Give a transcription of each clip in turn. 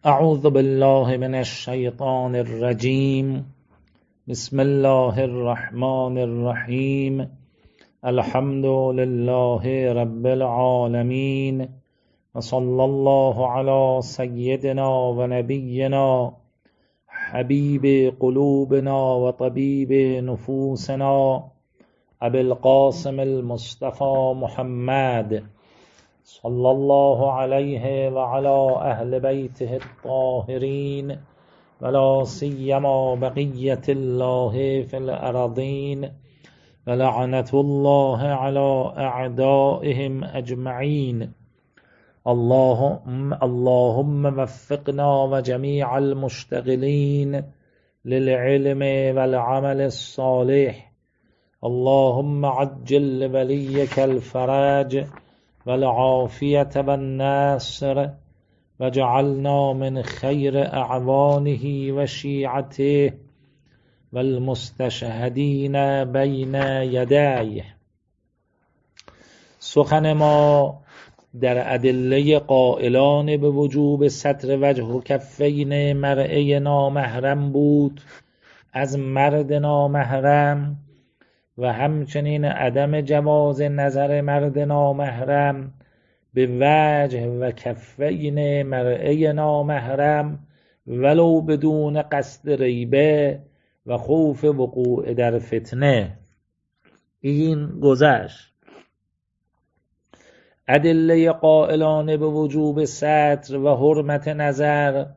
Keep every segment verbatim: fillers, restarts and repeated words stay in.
اعوذ بالله من الشیطان الرجیم. بسم الله الرحمن الرحیم. الحمد لله رب العالمین و صلی الله علی سیدنا و نبینا حبیب قلوبنا و طبیب نفوسنا ابی القاسم المصطفى محمد صلی الله علیه و علی اهل بیته الطاهرین ولا سیما بقیة الله فی الارضین ولعنة الله علی اعدائهم اجمعین. اللهم اللهم وفقنا و جمیع المشتغلین للعلم والعمل الصالح. اللهم عجل ولیک الفرج والعافیة والنصر وجعلنا من خیر اعوانه و شیعته والمستشهدین بین یدیه. سخن ما در ادله قائلان به وجوب ستر وجه و کفین مرء نامحرم بود از مرد نامحرم و همچنین عدم جواز نظر مرد نامحرم به وجه و کفین مرء نامحرم ولو بدون قصد ریبه و خوف وقوع در فتنه. این گذشت. ادله قائلان به وجوب ستر و حرمت نظر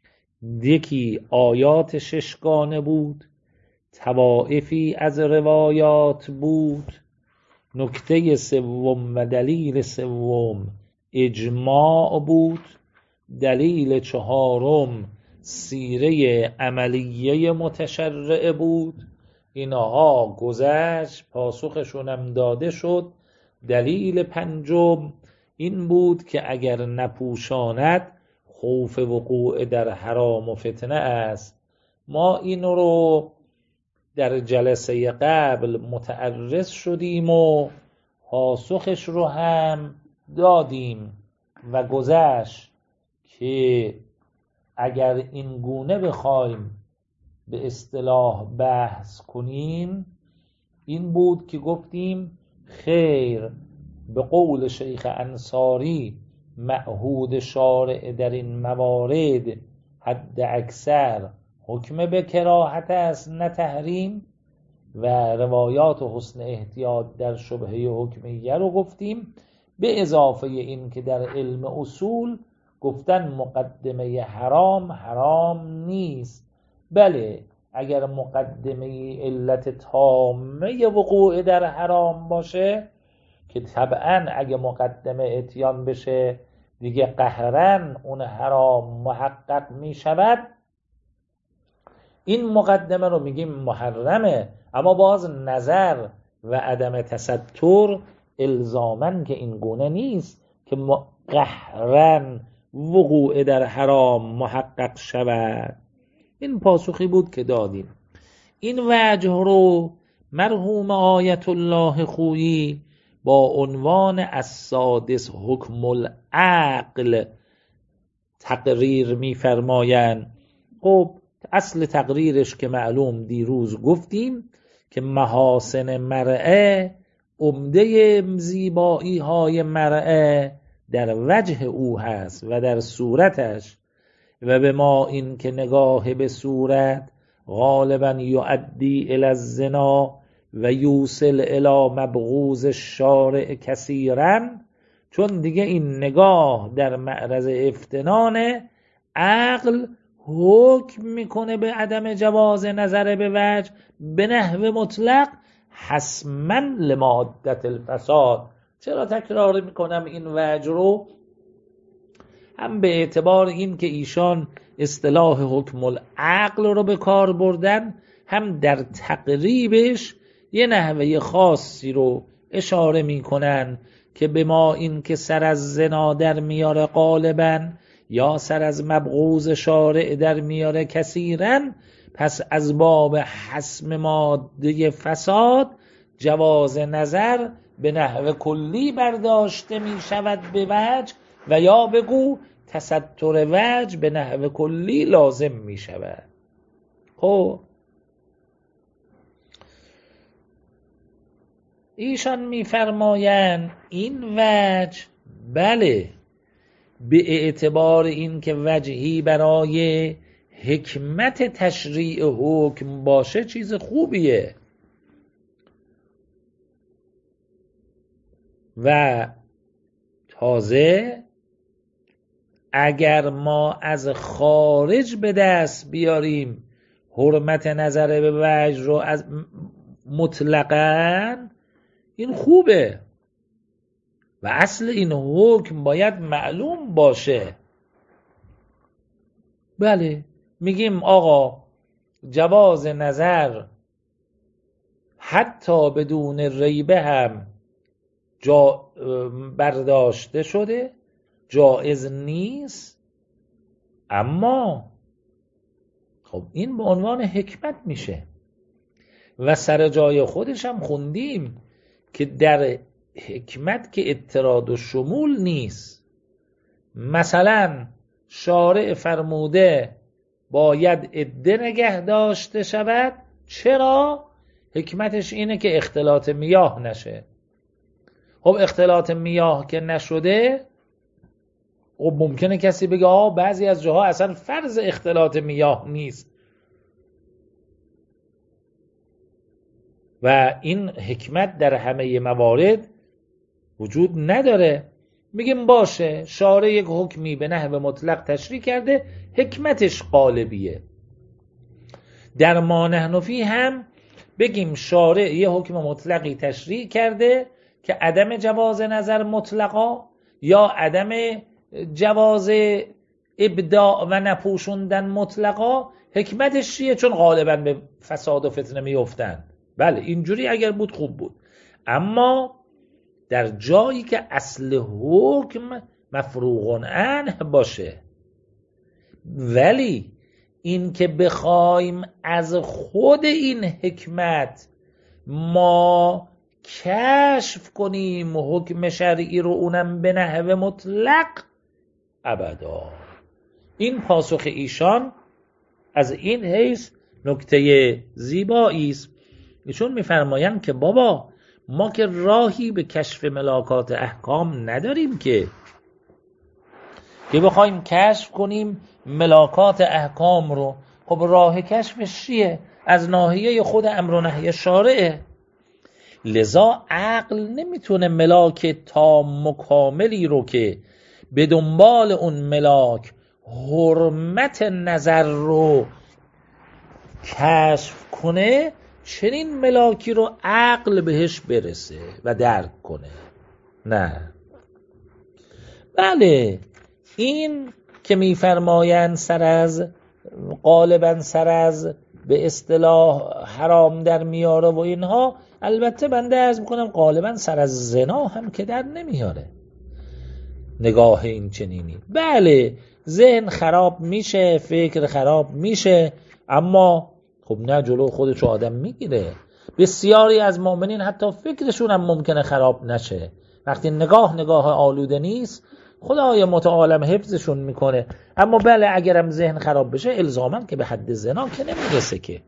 یکی آیات ششگانه بود، طوائفی از روایات بود. نکته سوم و دلیل سوم اجماع بود. دلیل چهارم سیره عملیه متشرع بود. اینها گذشت، پاسخشونم داده شد. دلیل پنجم این بود که اگر نپوشاند خوف وقوع در حرام و فتنه است. ما این رو در جلسه قبل متعرض شدیم و پاسخش رو هم دادیم و گذشت که اگر این گونه بخوایم به اصطلاح بحث کنیم این بود که گفتیم خیر، به قول شیخ انصاری معهود شارع در این موارد حد اکثر حکم به کراهت است نه تحریم، و روایات و حسن احتیاط در شبهه حکمیه رو گفتیم، به اضافه این که در علم اصول گفتن مقدمه حرام حرام نیست. بله، اگر مقدمه علت تامه وقوع در حرام باشه که طبعا اگه مقدمه اتیان بشه دیگه قهرن اون حرام محقق می شود، این مقدمه رو میگیم محرمه. اما باز نظر و عدم تستر الزامن که این گونه نیست که قهرن وقوع در حرام محقق شود. این پاسخی بود که دادیم. این وجه رو مرحوم آیت الله خویی با عنوان السادس حکم العقل تقریر می‌فرمایند. خب اصل تقریرش که معلوم دیروز گفتیم که محاسن مرعه، عمده زیبایی های مرعه در وجه او هست و در صورتش، و به ما این که نگاه به صورت غالبا یؤدی الی الزنا و یوصل الی مبغوض الشارع کثیرا، چون دیگه این نگاه در معرض افتنان عقل حکم میکنه به عدم جواز نظر به وجه به نحو مطلق حسما لمادت الفساد. چرا تکرار میکنم این وجه رو؟ هم به اعتبار این که ایشان اصطلاح حکم العقل رو به کار بردن، هم در تقریبش یه نحوه خاصی رو اشاره میکنن که به ما این که سر از زنا در میاره غالباً یا سر از مبغوض شارع در میاره کثیراً، پس از باب حسم ماده فساد جواز نظر به نحو کلی برداشته می شود به وجه و یا بگو تستر وجه به نحو کلی لازم می شود. خب ایشان می‌فرمایند این وجه بله به اعتبار این که وجهی برای حکمت تشریع حکم باشه چیز خوبیه و تازه اگر ما از خارج به دست بیاریم حرمت نظر به وجه رو از مطلقاً این خوبه و اصل این حکم باید معلوم باشه. بله میگیم آقا جواز نظر حتی بدون ریبه هم جا برداشته شده، جایز نیست، اما خب این به عنوان حکمت میشه و سر جای خودش هم خوندیم که در حکمت که اطراد و شمول نیست. مثلا شارع فرموده باید عده نگه داشته شود، چرا؟ حکمتش اینه که اختلاط میاه نشه. خب اختلاط میاه که نشده، خب ممکنه کسی بگه آه بعضی از جاها اصلا فرض اختلاط میاه نیست و این حکمت در همه موارد وجود نداره. میگیم باشه شارع یک حکمی به نحو مطلق تشریع کرده، حکمتش غالبیه. در ما نحن فیه هم بگیم شارع یه حکم مطلقی تشریع کرده که عدم جواز نظر مطلقا یا عدم جواز ابداع و نپوشوندن مطلقا، حکمتش چیه؟ چون غالبا به فساد و فتنه میافتن. بله اینجوری اگر بود خوب بود، اما در جایی که اصل حکم مفروغ عنه باشه. ولی این که بخوایم از خود این حکمت ما کشف کنیم حکم شرعی رو اونم به نحو مطلق، ابدا. این پاسخ ایشان از این حیث نکته زیبایی است. ایشون میفرمایند که بابا ما که راهی به کشف ملاکات احکام نداریم که که بخوایم کشف کنیم ملاکات احکام رو. خب راه کشفش چیه؟ از ناحیه خود امر و نهی شارعه. لذا عقل نمیتونه ملاک تام و کاملی رو که به دنبال اون ملاک حرمت نظر رو کشف کنه، چنین ملاکی رو عقل بهش برسه و درک کنه. نه بله این که میفرمایند سر از غالبا سر از به اصطلاح حرام در میاره و اینها، البته بنده عرض میکنم غالبا سر از زنا هم که در nemiاره نگاه این چنینی. بله ذهن خراب میشه، فکر خراب میشه، اما خب نه جلو خودشو آدم میگیره. بسیاری از مؤمنین حتی فکرشون هم ممکنه خراب نشه، وقتی نگاه نگاه آلوده نیست خدای متعالم حفظشون میکنه. اما بله اگرم ذهن خراب بشه الزاماً که به حد زنا که نمیرسه که.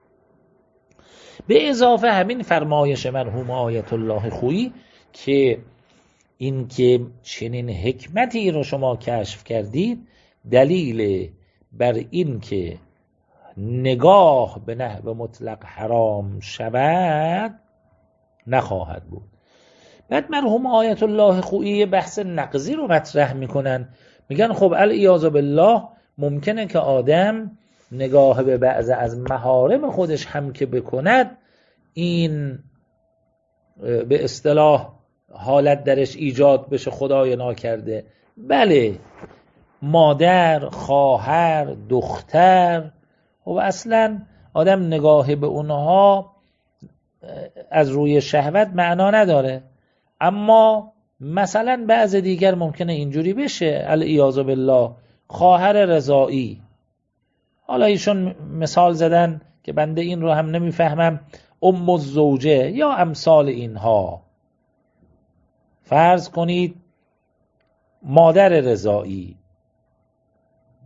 به اضافه همین فرمایش مرحوم آیت الله خویی که این که چنین حکمتی رو شما کشف کردید دلیل بر این که نگاه به نحو مطلق حرام شود نخواهد بود. بعد مرحوم آیت الله خویی بحث نقضی رو مطرح میکنن، میگن خب العیاذ بالله ممکنه که آدم نگاه به بعض از محارم خودش هم که بکند این به اصطلاح حالت درش ایجاد بشه خدای ناکرده. بله مادر، خواهر، دختر، و اصلا آدم نگاه به اونها از روی شهوت معنا نداره، اما مثلا بعض دیگر ممکنه اینجوری بشه. العیاذ بالله خواهر رضاعی، حالا ایشون مثال زدن که بنده این رو هم نمیفهمم، ام الزوجه یا امثال اینها. فرض کنید مادر رضاعی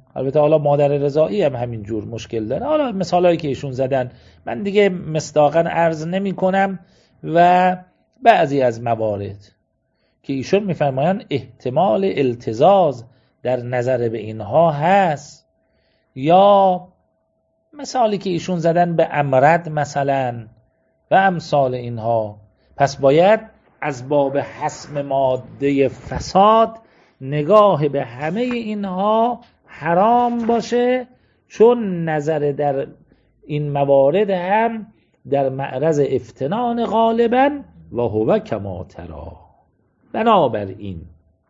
البته حالا مادر رضایی هم همین جور مشکل داره. حالا مثالایی که ایشون زدن من دیگه مصداقاً عرض نمی کنم. و بعضی از موارد که ایشون میفرمایند احتمال التزاز در نظر به اینها هست، یا مثالی که ایشون زدن به امرد مثلا و امثال اینها، پس باید از باب حسم ماده فساد نگاه به همه اینها حرام باشه، چون نظر در این موارد هم در معرض افتنان غالبا و هو کما ترا. بنابراین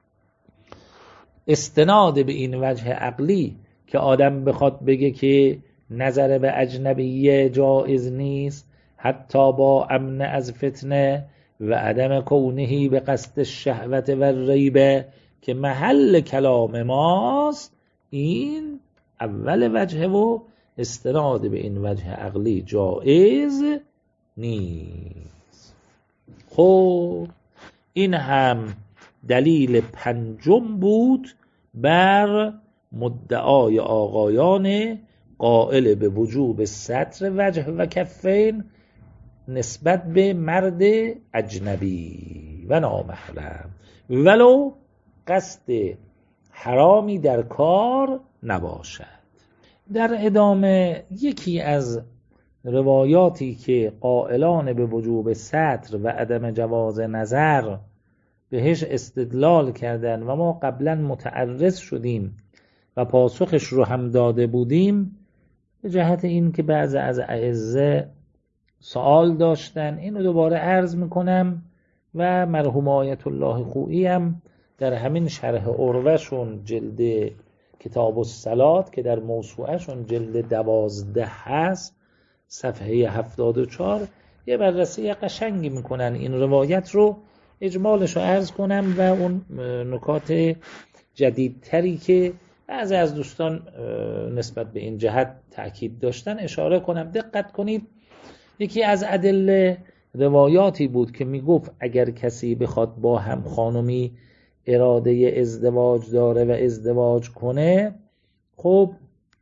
استناد به این وجه عقلی که آدم بخواد بگه که نظر به اجنبیه جایز نیست حتی با امن از فتنه و عدم کونهی به قصد الشهوت و ریبه که محل کلام ماست، این اول وجه و استناد به این وجه عقلی جایز نیست. خب این هم دلیل پنجم بود بر مدعای آقایان قائل به وجوب ستر وجه و کفین نسبت به مرد اجنبی و نامحرم ولو قصد حرامی در کار نباشد. در ادامه یکی از روایاتی که قائلان به وجوب ستر و عدم جواز نظر بهش استدلال کردن و ما قبلا متعرض شدیم و پاسخش رو هم داده بودیم، به جهت این که بعضی از اعزه سوال داشتن، اینو دوباره عرض میکنم و مرحوم آیت الله خویی هم در همین شرح عروه‌شون جلد کتاب الصلات که در موسوعه‌شون جلد دوازده هست صفحه هفتاد و چهار یه بررسی قشنگی میکنن این روایت رو. اجمالش رو عرض کنم و اون نکات جدیدتری که بعضی از دوستان نسبت به این جهت تأکید داشتن اشاره کنم. دقت کنید، یکی از ادله روایاتی بود که میگفت اگر کسی بخواد با هم خانمی اراده ازدواج داره و ازدواج کنه، خب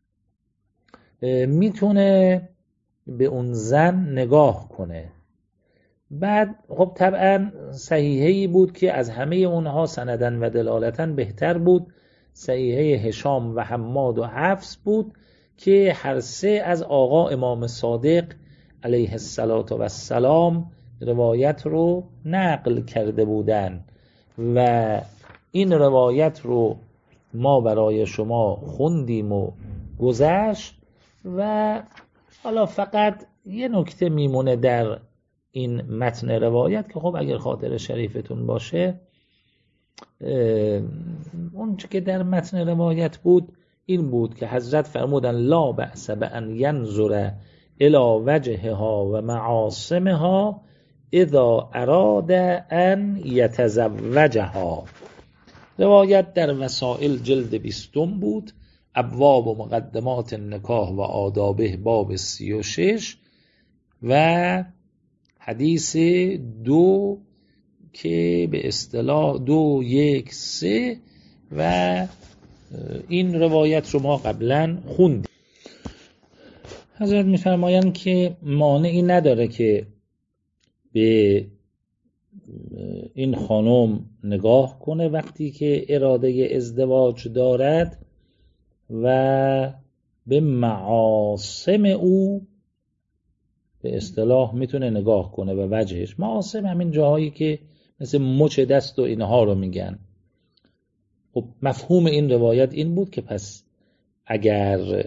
میتونه به اون زن نگاه کنه. بعد خب طبعا صحیحه‌ای بود که از همه اونها سندن و دلالتن بهتر بود، صحیحه هشام و حماد و حفص بود که هر سه از آقا امام صادق علیه السلام روایت رو نقل کرده بودن و این روایت رو ما برای شما خوندیم و گذشت. و حالا فقط یه نکته میمونه در این متن روایت که خب اگر خاطر شریفتون باشه، اون چه که در متن روایت بود این بود که حضرت فرمودن لا بأس بأن ینظر الی وجهها و معاصمها اذا اراد ان یتزوجها. روایت در وسائل جلد بیستم بود، ابواب و مقدمات نکاح و آدابه باب سی و شش و حدیث دو که به اصطلاح دو یک سه و این روایت رو ما قبلا خوندیم. حضرت می‌فرمایند که مانعی نداره که به این خانم نگاه کنه وقتی که اراده ازدواج دارد و به معاصم او به اصطلاح میتونه نگاه کنه و وجهش. معاصم همین جاهایی که مثل مچ دست و اینها رو میگن. خب مفهوم این روایت این بود که پس اگر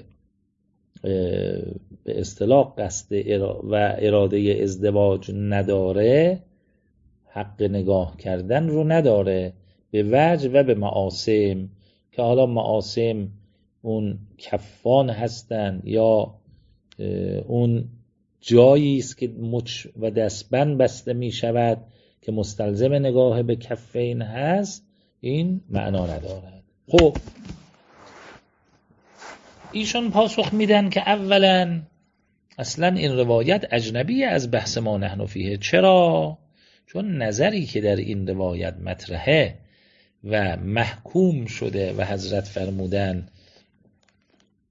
به اصطلاح قصد و اراده ازدواج نداره، حق نگاه کردن رو نداره به وجه و به معاصم، که حالا معاصم اون کفان هستن یا اون جایی است که مچ و دستبند بسته می شود که مستلزم نگاه به کفین هست، این معنا ندارد. خب ایشون پاسخ میدن که اولا اصلا این روایت اجنبی از بحث ما نحن فیه. چرا؟ چون نظری که در این روایت مطرحه و محکوم شده و حضرت فرمودن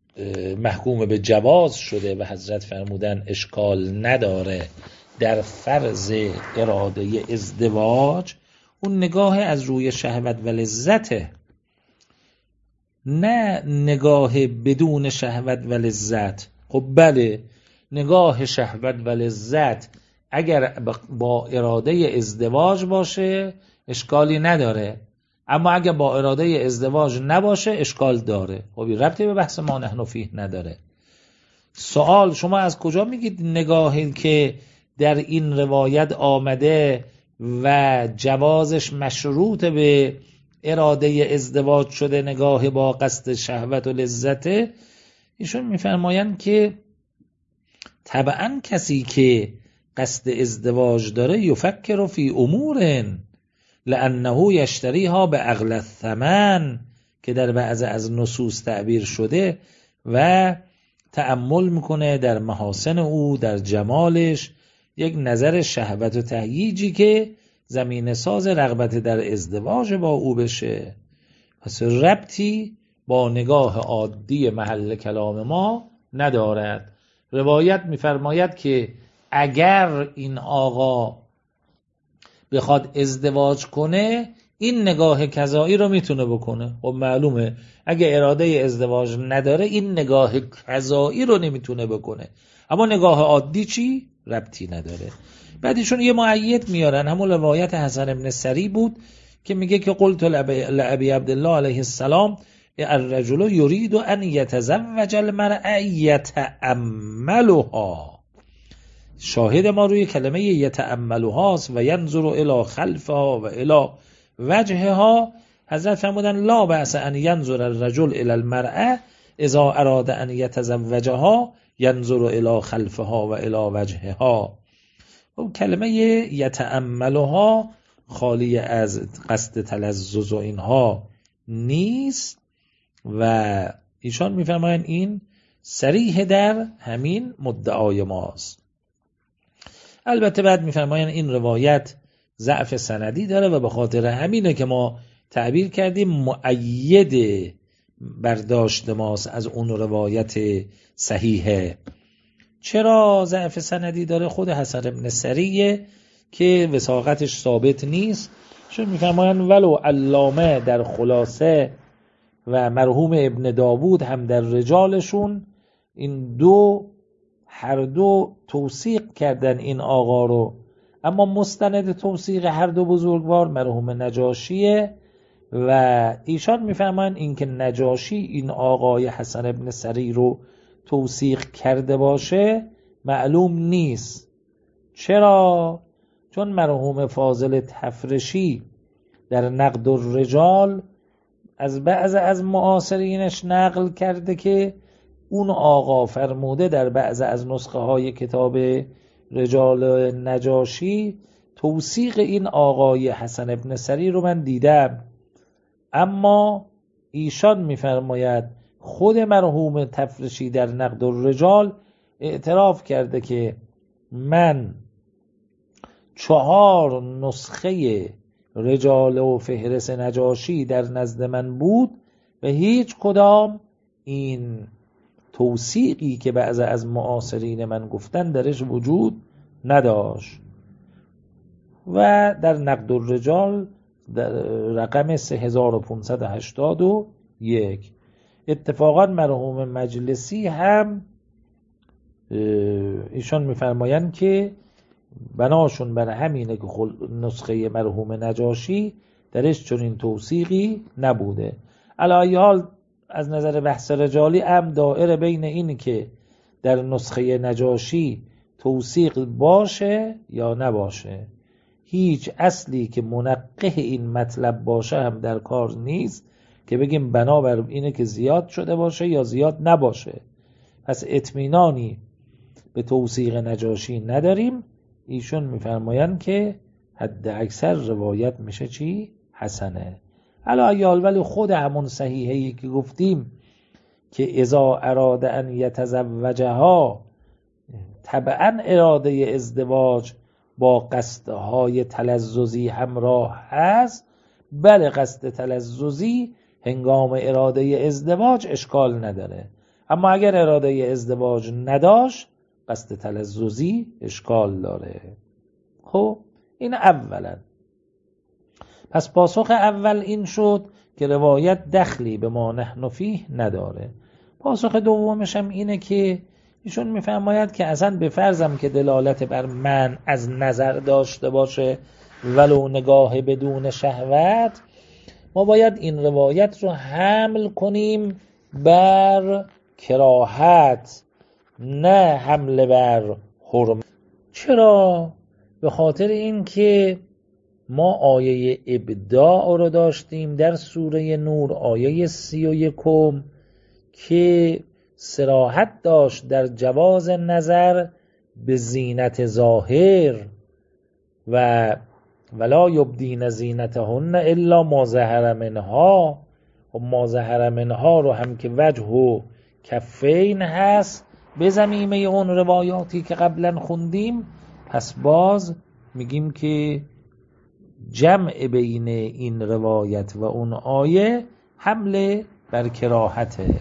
محکوم به جواز شده و حضرت فرمودن اشکال نداره در فرض اراده ازدواج، اون نگاه از روی شهوت و لذته، نه نگاه بدون شهوت و لذت. خب بله، نگاه شهوت و لذت اگر با اراده ازدواج باشه اشکالی نداره، اما اگر با اراده ازدواج نباشه اشکال داره. خب ربطی به بحث ما نحن فیه نداره. سوال، شما از کجا میگید نگاهی که در این روایت آمده و جوازش مشروط به اراده ازدواج شده نگاه با قصد شهوت و لذته؟ ایشون میفرمایند که طبعا کسی که قصد ازدواج داره یفکر فی امور لانه یشتریها به اغلی الثمن، که در بعض از نصوص تعبیر شده، و تأمل میکنه در محاسن او، در جمالش، یک نظر شهوت و تهییجی که زمین ساز رغبت در ازدواج با او بشه. پس ربطی با نگاه عادی محل کلام ما ندارد. روایت میفرماید که اگر این آقا بخواد ازدواج کنه این نگاه کذایی رو میتونه بکنه. خب معلومه اگه اراده ازدواج نداره این نگاه کذایی رو نمیتونه بکنه، اما نگاه عادی چی؟ ربطی نداره. بعدشون یه مؤید میارن، همون روایت حسن ابن سری بود که میگه که قلت لابی عبدالله علیه السلام الرجل یرید ان یتزوج المرأة یتأملها. شاهد ما روی کلمه یتأملها است و ینظر الی خلفها و الی وجهها. حضرت فرمودن لا بأس ان ینظر الرجل الی المرأة اذا اراد ان یتزوجها ینظر الی خلفها و الی وجهها. و کلمه یتأملها خالی از قصد تلذذ و اینها نیست و ایشان میفرمایند این صریح در همین مدعای ماست. البته بعد میفرمایند این روایت ضعف سندی داره و به خاطر همینه که ما تعبیر کردیم مؤید برداشت ماست از اون روایت صحیحه. چرا ضعف سندی داره؟ خود حسن ابن سریه که وثاقتش ثابت نیست. چون میفرمایند ولو علامه در خلاصه و مرحوم ابن داوود هم در رجالشون این دو هر دو توثیق کردن این آقا رو، اما مستند توثیق هر دو بزرگوار مرحوم نجاشیه و ایشان میفرمایند این که نجاشی این آقای حسن ابن سری رو توثیق کرده باشه معلوم نیست. چرا؟ چون مرحوم فاضل تفرشی در نقد الرجال از بعض از معاصرینش نقل کرده که اون آقا فرموده در بعض از نسخه های کتاب رجال نجاشی توثیق این آقای حسن ابن سری رو من دیدم، اما ایشان میفرماید خود مرحوم تفرشی در نقد الرجال اعتراف کرده که من چهار نسخه رجال و فهرست نجاشی در نزد من بود و هیچ کدام این توثیقی که بعض از معاصرین من گفتن درش وجود نداشت. و در نقد الرجال در رقم سه هزار و پانصد و هشتاد و یک اتفاقا مرحوم مجلسی هم ایشان میفرمایند که بناشون بر همینه که نسخه مرحوم نجاشی درش چنین توثیقی نبوده. علی حال از نظر بحث رجالی هم دائره بین این که در نسخه نجاشی توثیق باشه یا نباشه. هیچ اصلی که منقح این مطلب باشه هم در کار نیست که بگیم بنابر اینه که زیاد شده باشه یا زیاد نباشه. پس اطمینانی به توثیق نجاشی نداریم. ایشون میفرمایند که حد اکثر روایت میشه چی؟ حسنه. علی حال ولی خود همون صحیحه‌ای که گفتیم که اذا اراد ان یتزوجها طبعا اراده ازدواج با قصدهای تلذذی همراه هست، بله قصد تلذذی هنگام اراده ازدواج اشکال نداره، اما اگر اراده ازدواج نداشت قصد تلذذی اشکال داره. خب این اولا. پس پاسخ اول این شد که روایت دخلی به ما نحن فیه نداره. پاسخ دومش هم اینه که ایشون میفرماید که اصلا به فرضم که دلالت بر من از نظر داشته باشه ولو نگاه بدون شهوت، ما باید این روایت رو حمل کنیم بر کراهت، نه حمله بر حرمت. چرا؟ به خاطر این که ما آیه ابداع رو داشتیم در سوره نور، آیه سی و یکم، که صراحت داشت در جواز نظر به زینت ظاهر و ولا یبدین زینتهن الا ما ظهر منها. و ما ظهر منها رو هم که وجه و کفین هست به ضمیمه اون روایاتی که قبلا خوندیم، پس باز میگیم که جمع بین این روایت و اون آیه حمله بر کراهته.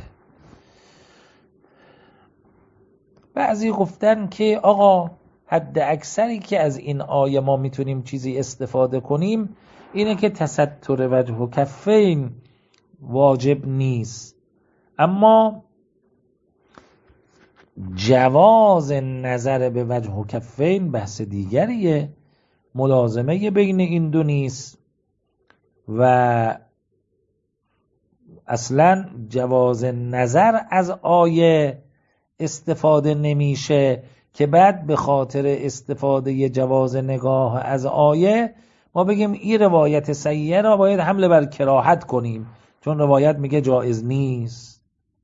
بعضی گفتن که آقا حد اکثری که از این آیه ما میتونیم چیزی استفاده کنیم اینه که تستر وجه و کفین واجب نیست، اما جواز نظر به وجه و کفین بحث دیگریه، ملازمه بین این دو نیست و اصلا جواز نظر از آیه استفاده نمیشه که بعد به خاطر استفاده جواز نگاه از آیه ما بگیم این روایت صحیحه را باید حمله بر کراهت کنیم چون روایت میگه جایز نیست.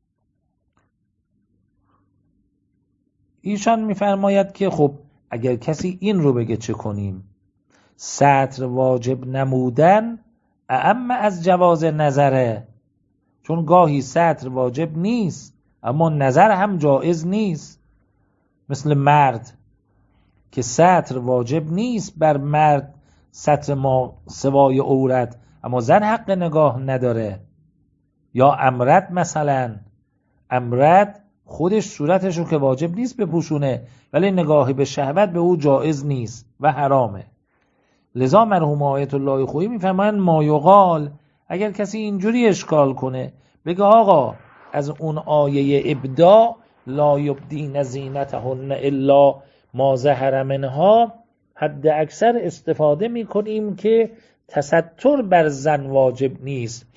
ایشان میفرماید که خب اگر کسی این رو بگه چه کنیم؟ ستر واجب نمودن اعم از جواز نظره، چون گاهی ستر واجب نیست اما نظر هم جایز نیست. مثل مرد که ستر واجب نیست بر مرد ستر ما سوای عورت، اما زن حق نگاه نداره. یا امرد، مثلا امرد خودش صورتش رو که واجب نیست بپوشونه ولی نگاهی به شهوت به او جایز نیست و حرامه. لذا مرحوم آیت الله خویی میفرمایند ما یقال، اگر کسی اینجوری اشکال کنه بگه آقا از اون آیه ابداع لا یبدین زینتهن الا ما ظهر منها حد اکثر استفاده میکنیم که تستر بر زن واجب نیست،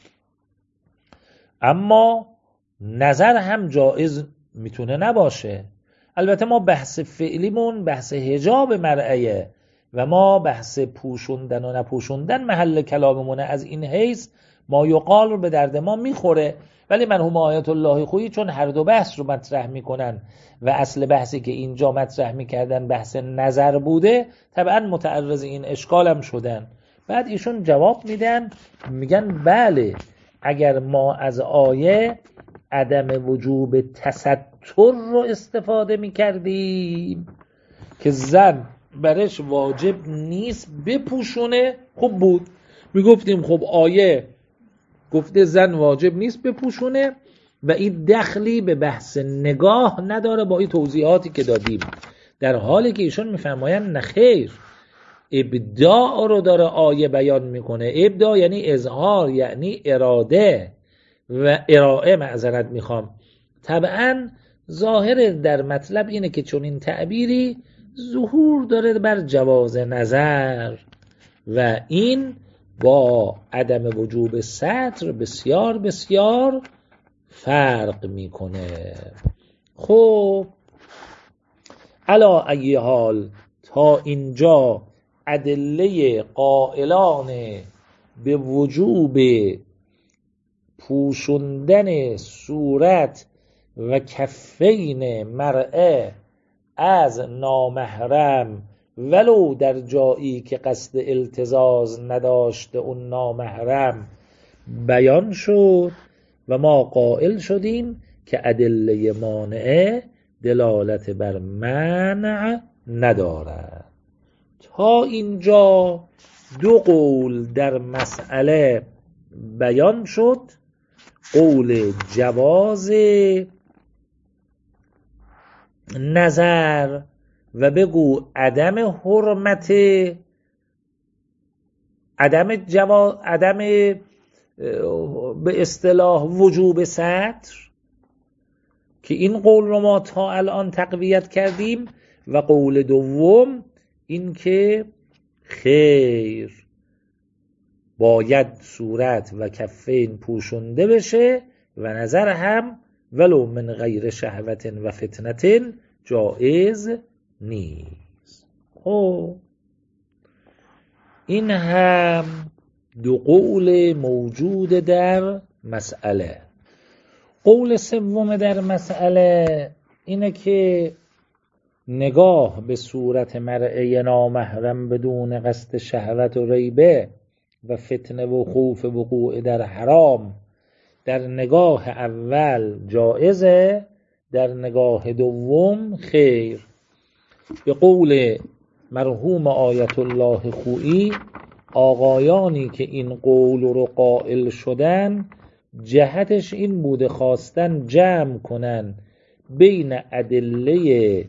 اما نظر هم جایز میتونه نباشه. البته ما بحث فعلیمون بحث حجاب مرعیه و ما بحث پوشوندن و نپوشوندن محل کلاممونه، از این حیث ما یقال رو به درد ما میخوره. ولی مرحوم آیت الله خویی چون هر دو بحث رو مطرح میکنن و اصل بحثی که اینجا مطرح میکردن بحث نظر بوده، طبعا متعرض این اشکال هم شدن. بعد ایشون جواب میدن، میگن بله اگر ما از آیه عدم وجوب تستر رو استفاده میکردیم که زن برش واجب نیست بپوشونه، خوب بود. میگفتیم خب آیه گفته زن واجب نیست بپوشونه و این دخلی به بحث نگاه نداره با این توضیحاتی که دادیم، در حالی که ایشون میفرمایند نخیر، ابداع رو داره آیه بیان میکنه. ابداع یعنی اظهار، یعنی اراده و ارائه، معذرت میخوام. طبعا ظاهر در مطلب اینه که چون این تعبیری ظهور داره بر جواز نظر و این با عدم وجوب ستر بسیار بسیار فرق میکنه. خب علا ای حال تا اینجا ادله قائلان به وجوب پوشوندن صورت و کفین مرأه از نامحرم ولو در جایی که قصد التزاز نداشته اون نامحرم بیان شد و ما قائل شدیم که ادله مانعه دلالت بر منع ندارد. تا اینجا دو قول در مسئله بیان شد، قول جواز نظر و بگو عدم حرمت، عدم جوا عدم به اصطلاح وجوب ستر، که این قول رو ما تا الان تقویت کردیم، و قول دوم این که خیر باید صورت و کفین پوشونده بشه و نظر هم ولو من غیر شهوت و فتنت جائز نیست. خب این هم دو قول موجود در مسئله. قول سوم در مسئله اینه که نگاه به صورت مرئی نامحرم بدون قصد شهوت و ریبه و فتنه و خوف وقوع در حرام در نگاه اول جائزه، در نگاه دوم خیر. به قول مرحوم آیت الله خویی، آقایانی که این قول رو قائل شدن جهتش این بوده خواستن جمع کنن بین ادله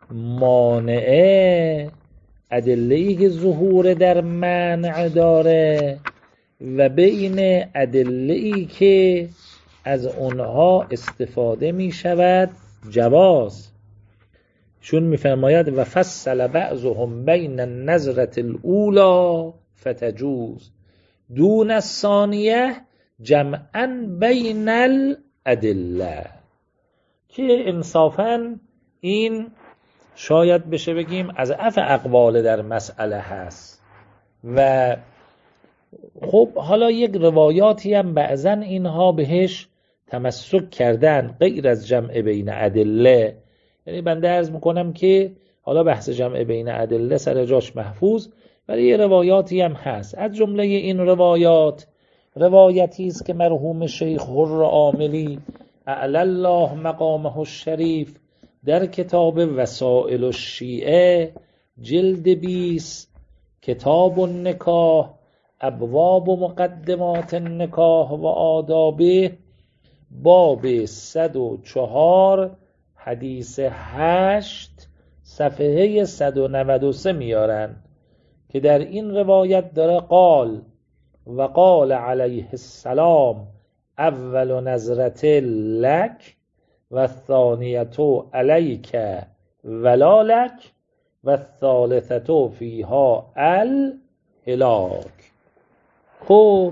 مانعه، ادله‌ای که ظهور در منع داره، و بین ادله‌ای که از اونها استفاده می شود جواز. چون می فرماید و فصل بعضهم بین النظرة الاولی فتجوز دون الثانیه جمعا بین الادله، که انصافاً این شاید بشه بگیم از اف اقوال در مسئله هست. و خب حالا یک روایاتی هم بعضا اینها بهش تمسک کردن غیر از جمع بین ادله. یعنی بنده عرض میکنم که حالا بحث جمع بین ادله سر جاش محفوظ، ولی یه روایاتی هم هست. از جمله این روایات روایتی است که مرحوم شیخ حر عاملی اعلی الله مقامه الشریف در کتاب وسائل الشیعه جلد بیست کتاب النکاح ابواب و مقدمات النکاح و آدابه باب صد و چهار حدیث هشت صفحه صد و نود و سه میارن که در این روایت داره قال و قال علیه السلام اول نظرت لک و ثانیتو علیک ولا لک و ثالثتو فیها الهلاک. خب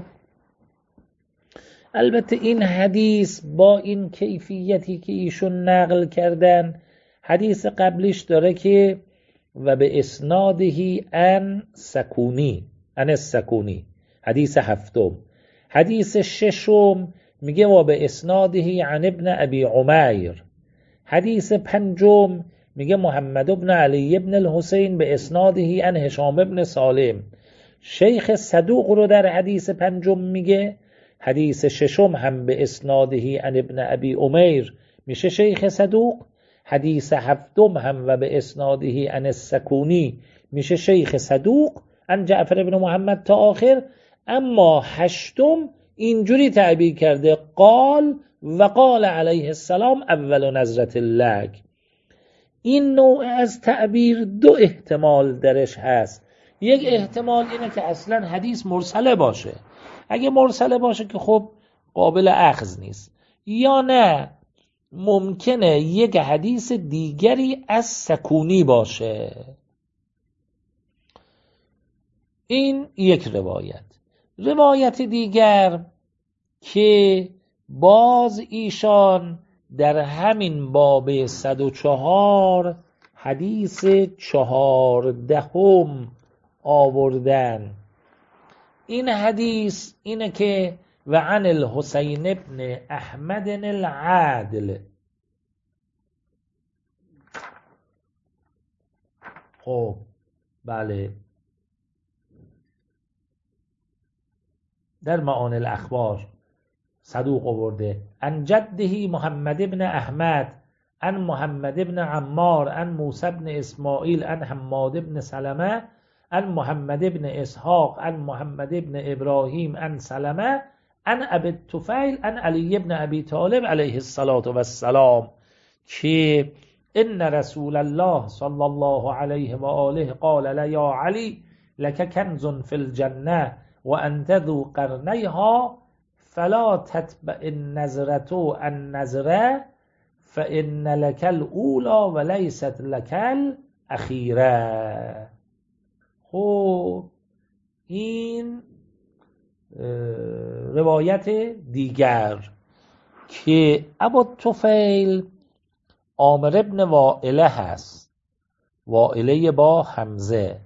البته این حدیث با این کیفیتی که ایشون نقل کردن، حدیث قبلیش داره که و به اسنادهی ان سکونی ان سکونی حدیث هفتم. حدیث ششم میگه و به اسنادهی عن ابن ابی عمیر. حدیث پنجم میگه محمد ابن علی ابن الحسین به اسنادهی عن هشام ابن سالم. شیخ صدوق رو در حدیث پنجم میگه. حدیث ششم هم به اسنادهی عن ابن ابی عمیر میشه شیخ صدوق. حدیث هفتم هم و به اسنادهی عن السکونی میشه شیخ صدوق عن جعفر ابن محمد تا آخر. اما هشتم اینجوری تعبیر کرده قال و قال علیه السلام اول نظرت لک. این نوع از تعبیر دو احتمال درش هست. یک احتمال اینه که اصلا حدیث مرسله باشه. اگه مرسله باشه که خب قابل اخذ نیست، یا نه ممکنه یک حدیث دیگری از سکونی باشه. این یک روایت. روایت دیگر که باز ایشان در همین باب صد و چهار حدیث چهاردهم آوردن. این حدیث اینه که و عن الحسین ابن احمد العادل. خب بله، در معانی الاخبار صدوق آورده. عن جده محمد ابن احمد عن محمد ابن عمار عن موسی ابن اسماعیل عن حماد ابن سلمه عن محمد ابن اسحاق عن محمد ابن ابراهیم عن سلمه عن ابی الطفیل عن علی ابن ابی طالب علیه الصلاة و السلام، که ان رسول الله صلی الله علیه و آله قال لا یا علی لك کنز فی الجنه و انت ذو قرنیها فلا تتبع النظرة النظرة فإن لك الأولى وليست لك الاخیره. خب این روایت دیگر که ابو طفیل عامر ابن وائله هست، وائله با حمزه،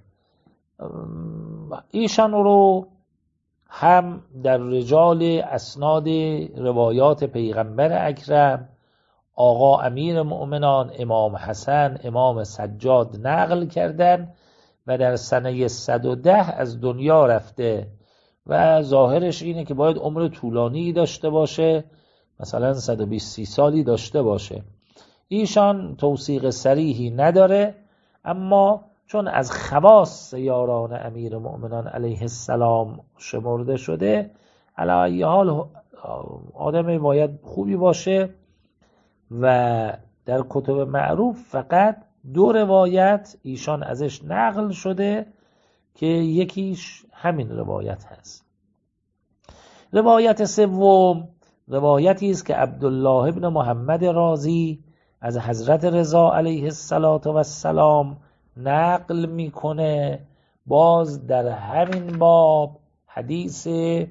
ایشان رو هم در رجال اسناد روایات پیغمبر اکرم آقا امیر مؤمنان امام حسن امام سجاد نقل کردن و در سنه صد و ده از دنیا رفته و ظاهرش اینه که باید عمر طولانی داشته باشه، مثلا صد و بیست سالی داشته باشه. ایشان توثیق صریحی نداره، اما چون از خواص یاران امیر مؤمنان علیه السلام شمرده شده، علی ای حال آدم باید خوبی باشه و در کتب معروف فقط دو روایت ایشان ازش نقل شده که یکیش همین روایت هست. روایت سوم روایتی است که عبدالله ابن محمد رازی از حضرت رضا علیه السلام نقل میکنه، باز در همین باب حدیث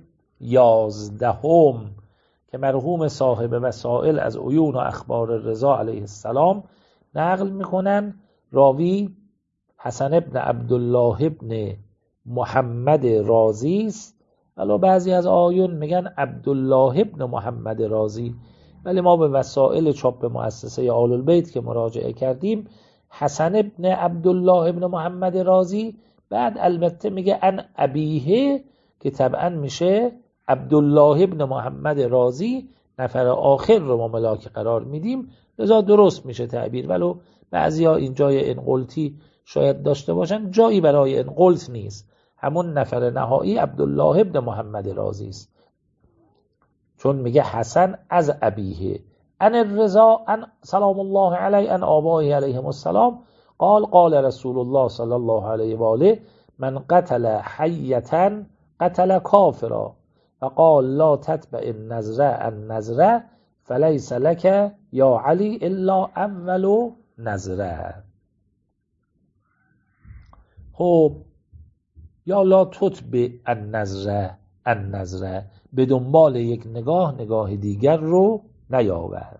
یازدهم که مرحوم صاحب وسائل از عیون و اخبار رضا علیه السلام نقل میکنن. راوی حسن ابن عبدالله ابن محمد رازی است، ولی بعضی از آیون میگن عبدالله ابن محمد رازی، ولی ما به وسائل چاپ مؤسسه آل البیت که مراجعه کردیم حسن ابن عبدالله ابن محمد رازی، بعد البته میگه ان ابیه که طبعا میشه عبدالله ابن محمد رازی، نفر آخر رو ما ملاک قرار میدیم، لذا درست میشه تعبیر، ولو بعضی ها این جای انقلتی شاید داشته باشن، جایی برای انقلت نیست، همون نفر نهایی عبدالله ابن محمد رازی است، چون میگه حسن از ابیه ان الرضا ان سلام الله علیه ان آبائه علیهم السلام قال قال رسول الله صلی الله علیه و آله من قتل حیتا قتل کافرا فقال لا تتبع النظره النظره فلیس لك یا علی الا اول نظره. خب یا لا تتبع النظره النظره، به دنبال یک نگاه نگاه دیگر رو نیاور.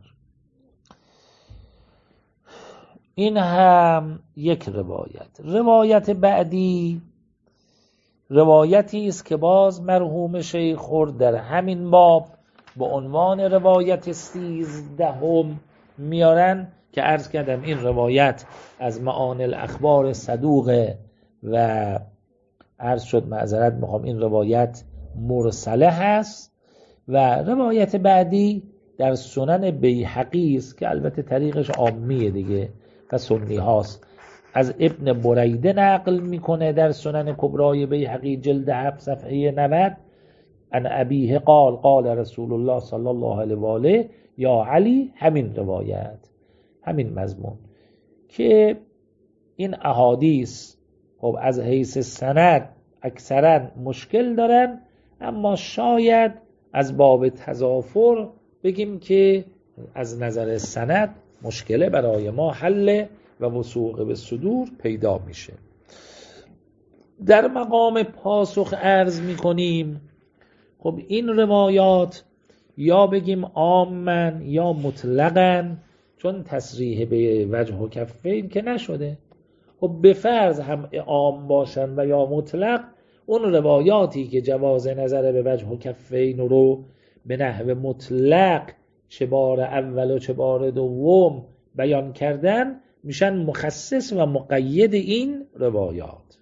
این هم یک روایت. روایت بعدی روایتی است که باز مرحوم شیخ در همین باب به عنوان روایت سیزدهم میارن که عرض کردم این روایت از معانی الاخبار صدوقه و عرض شد معذرت میخوام این روایت مرسله هست. و روایت بعدی در سنن بیهقی است که البته طریقش عامیه دیگه و سنی هاست، از ابن بریده نقل میکنه در سنن کبرای بیهقی جلد هفت صفحه نود ان ابیه قال قال رسول الله صلی الله علیه و آله یا علی، همین روایت همین مضمون که این احادیث خب از حیث سند اکثرا مشکل دارن، اما شاید از باب تضافر بگیم که از نظر سند مشکله برای ما حل و وثوق به صدور پیدا میشه. در مقام پاسخ عرض میکنیم خب این روایات یا بگیم عامن یا مطلقن، چون تصریح به وجه و کفین که نشده، خب به فرض هم عام باشن و یا مطلق، اون روایاتی که جواز نظر به وجه و کفین رو به نحو مطلق چه بار اول و چه بار دوم بیان کردن میشن مخصص و مقید این روایات.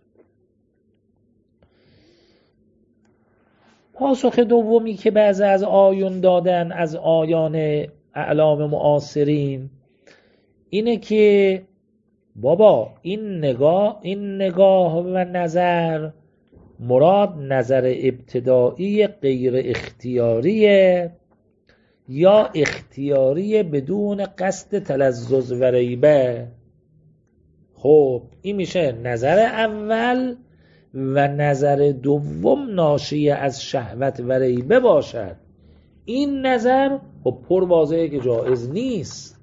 پاسخ دومی که بعضی از آیون دادن از آیان اعلام معاصرین اینه که بابا این نگاه این نگاه و نظر مراد نظر ابتدایی غیر اختیاریه یا اختیاری بدون قصد تلذذ و ریبه. خب این میشه نظر اول و نظر دوم ناشی از شهوت و ریبه باشد. این نظر خب پر واضحه که جایز نیست.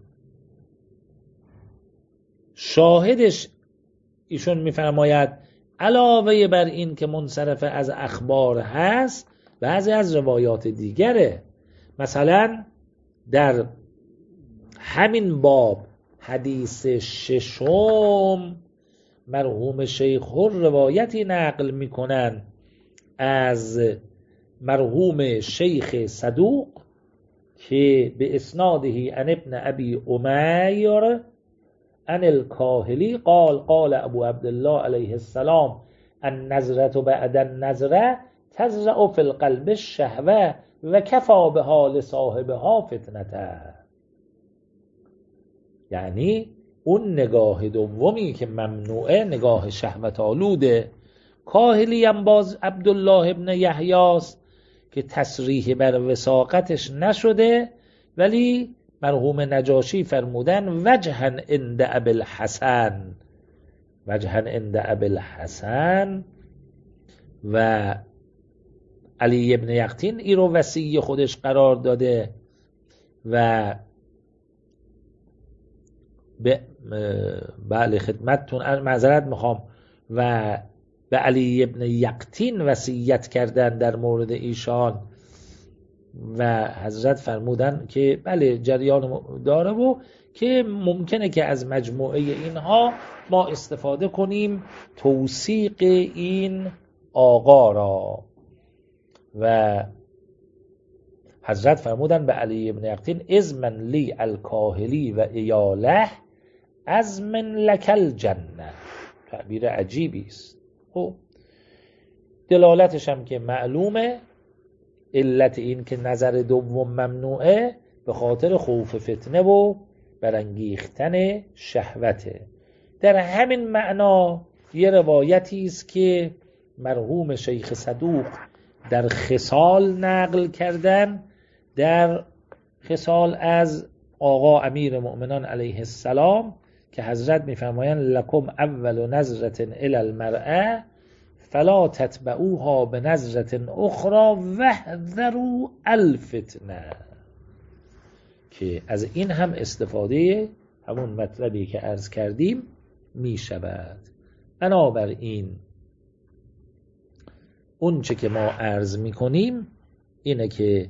شاهدش ایشون میفرماید علاوه بر این که منصرف از اخبار هست، بعضی از روایات دیگره. مثلا در همین باب حدیث ششم مرحوم شیخ روایتی نقل میکنن از مرحوم شیخ صدوق که به اسناده عن ابن ابی امیر عن الکاهلی قال قال ابو عبدالله علیه السلام النظرة بعد النظرة تزرع فی القلب الشهوة و کفا بها لصاحبها فتنته. یعنی اون نگاه دومی که ممنوعه نگاه شهوت آلوده. کاهلی هم باز عبدالله ابن یحیاست که تصریح بر وثاقتش نشده، ولی مرحوم نجاشی فرمودن وجها عند ابی الحسن، وجها عند ابی الحسن و علی ابن یقطین ای رو وصی خودش قرار داده و به بله خدمتتون معذرت میخوام و به علی ابن یقطین وصیت کردن در مورد ایشان و حضرت فرمودن که بله جریان داره و که ممکنه که از مجموعه اینها ما استفاده کنیم توثیق این آقا را. و حضرت فرمودن به علی ابن یقطین ازمن لی الکاهلی و ایاله ازمن لک الجنه. تعبیر عجیبی است. خب دلالتش هم که معلومه، علت این که نظر دوم ممنوعه به خاطر خوف فتنه و برانگیختن شهوته. در همین معنا یه روایتی است که مرحوم شیخ صدوق در خصال نقل کردن، در خصال از آقا امیر مؤمنان علیه السلام که حضرت میفرمایند لکم اول نظرة الی المرأة فلا تتبعوها بنظرة اخرى واحذروا الفتنه، که از این هم استفاده همون مطلبی که عرض کردیم می شود. بنابراین اون چه که ما عرض می کنیم اینه که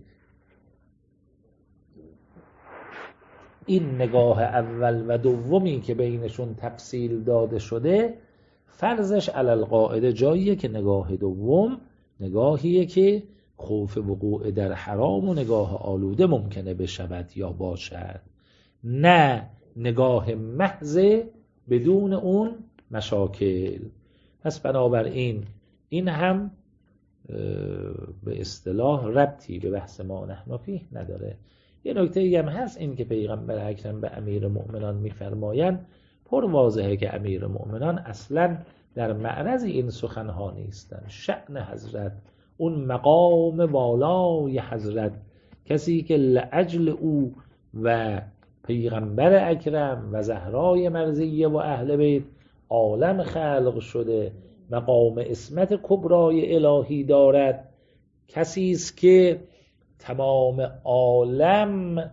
این نگاه اول و دومی که بینشون تفصیل داده شده فرضش علی القاعده جاییه که نگاه دوم نگاهیه که خوف وقوع در حرام و نگاه آلوده ممکنه بشود یا باشد، نه نگاه محض بدون اون مشاکل. پس بنابراین این هم به اصطلاح ربطی به بحث ما نحن فیه نداره. یه نکته هم هست، این که پیغمبر اکرم به امیر مؤمنان میفرمایند پر واضحه که امیر مؤمنان اصلا در معرض این سخنها نیستن. شأن حضرت، اون مقام والای حضرت، کسی که لأجل او و پیغمبر اکرم و زهرای مرضیه و اهل بیت عالم خلق شده، مقام عصمت کبرای الهی دارد، کسی است که تمام عالم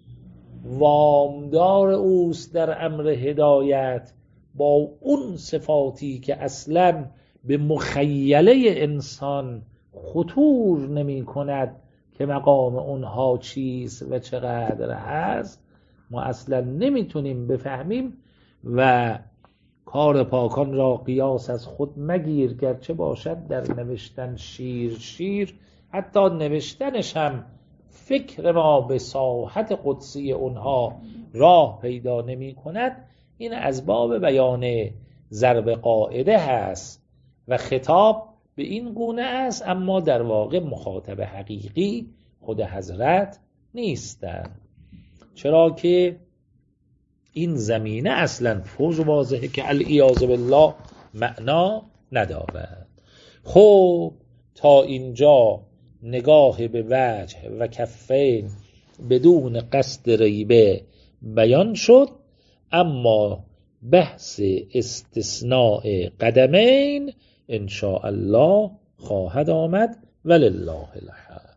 وامدار اوست در امر هدایت، با اون صفاتی که اصلا به مخیله انسان خطور نمی کند که مقام اونها چیست و چقدر هست، ما اصلا نمیتونیم بفهمیم. و کار پاکان را قیاس از خود مگیر، گرچه باشد در نوشتن شیر شیر، حتی نوشتنش هم فکر ما به ساحت قدسی اونها راه پیدا نمی کند. این از باب بیان ضرب قاعده هست و خطاب به این گونه است، اما در واقع مخاطب حقیقی خود حضرت نیستند، چرا که این زمینه اصلا فوج واضحه که العیاذ بالله معنا ندارد. خب تا اینجا نگاه به وجه و کفین بدون قصد ریبه بیان شد، اما بحث استثناء قدمین ان شاء الله خواهد آمد. ولله الحمد.